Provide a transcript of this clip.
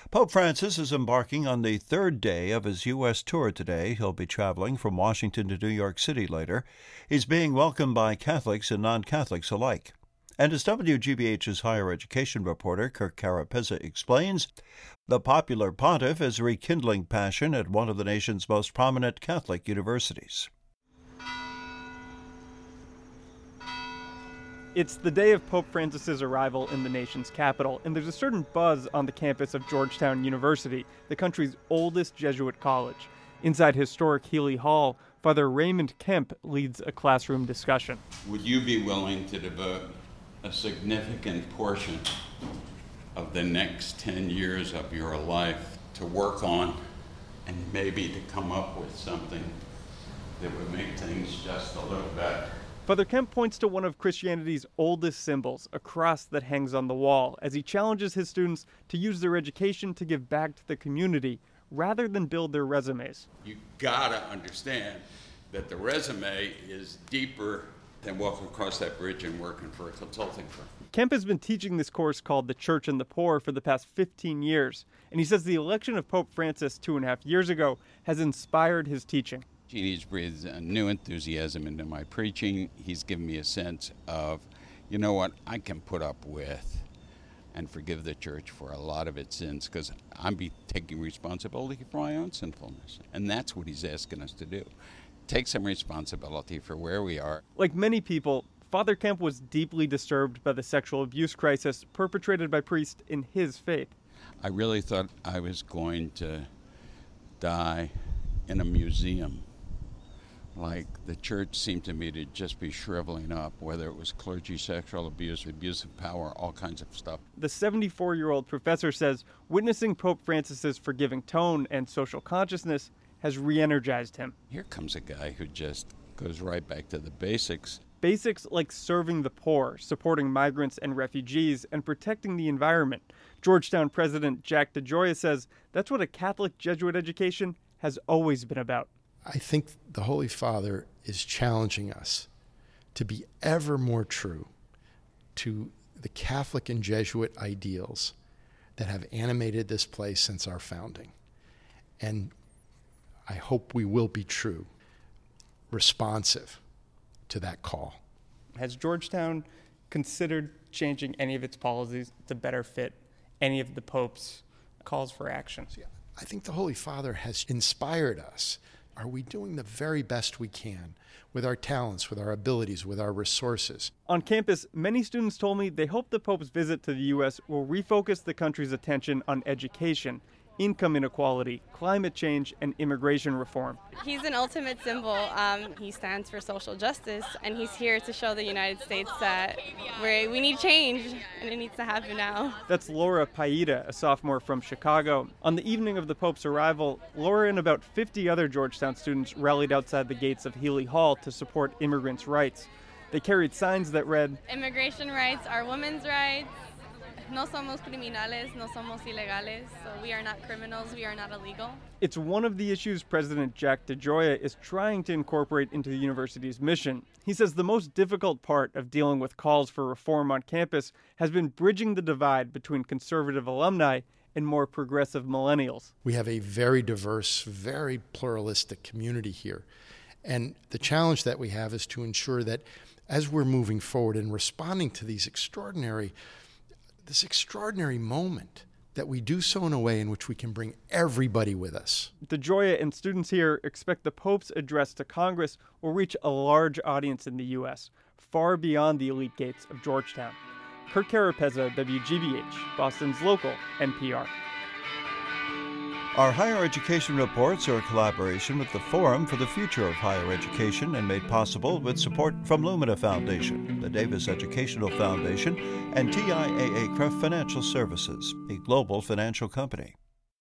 Pope Francis is embarking on the third day of his U.S. tour today. He'll be traveling from Washington to New York City later. He's being welcomed by Catholics and non-Catholics alike. And as WGBH's higher education reporter Kirk Carapezza explains, the popular pontiff is rekindling passion at one of the nation's most prominent Catholic universities. It's the day of Pope Francis's arrival in the nation's capital, and there's a certain buzz on the campus of Georgetown University, the country's oldest Jesuit college. Inside historic Healy Hall, Father Raymond Kemp leads a classroom discussion. Would you be willing to devote a significant portion of the next 10 years of your life to work on and maybe to come up with something that would make things just a little better? Father Kemp points to one of Christianity's oldest symbols, a cross that hangs on the wall, as he challenges his students to use their education to give back to the community rather than build their resumes. You gotta understand that the resume is deeper than walking across that bridge and working for a consulting firm. Kemp has been teaching this course called The Church and the Poor for the past 15 years, and he says the election of Pope Francis 2.5 years ago has inspired his teaching. He's breathed a new enthusiasm into my preaching. He's given me a sense of, you know what, I can put up with and forgive the church for a lot of its sins because I'm taking responsibility for my own sinfulness. And that's what he's asking us to do. Take some responsibility for where we are. Like many people, Father Kemp was deeply disturbed by the sexual abuse crisis perpetrated by priests in his faith. I really thought I was going to die in a museum. Like the church seemed to me to just be shriveling up, whether it was clergy sexual abuse, abuse of power, all kinds of stuff. The 74-year-old professor says witnessing Pope Francis's forgiving tone and social consciousness has re-energized him. Here comes a guy who just goes right back to the basics. Basics like serving the poor, supporting migrants and refugees, and protecting the environment. Georgetown President Jack DeGioia says that's what a Catholic Jesuit education has always been about. I think the Holy Father is challenging us to be ever more true to the Catholic and Jesuit ideals that have animated this place since our founding. And I hope we will be true, responsive to that call. Has Georgetown considered changing any of its policies to better fit any of the Pope's calls for action? I think the Holy Father has inspired us. Are we doing the very best we can with our talents, with our abilities, with our resources? On campus, many students told me they hope the Pope's visit to the U.S. will refocus the country's attention on education, income inequality, climate change, and immigration reform. He's an ultimate symbol. He stands for social justice, and he's here to show the United States that we need change, and it needs to happen now. That's Laura Paida, a sophomore from Chicago. On the evening of the Pope's arrival, Laura and about 50 other Georgetown students rallied outside the gates of Healy Hall to support immigrants' rights. They carried signs that read, "Immigration rights are women's rights. No somos criminales, no somos ilegales." So we are not criminals, we are not illegal. It's one of the issues President Jack DeGioia is trying to incorporate into the university's mission. He says the most difficult part of dealing with calls for reform on campus has been bridging the divide between conservative alumni and more progressive millennials. We have a very diverse, very pluralistic community here. And the challenge that we have is to ensure that as we're moving forward and responding to this extraordinary moment, that we do so in a way in which we can bring everybody with us. DeGioia and students here expect the Pope's address to Congress will reach a large audience in the U.S., far beyond the elite gates of Georgetown. Kirk Carapezza, WGBH, Boston's local NPR. Our higher education reports are a collaboration with the Forum for the Future of Higher Education and made possible with support from Lumina Foundation, the Davis Educational Foundation, and TIAA-CREF Financial Services, a global financial company.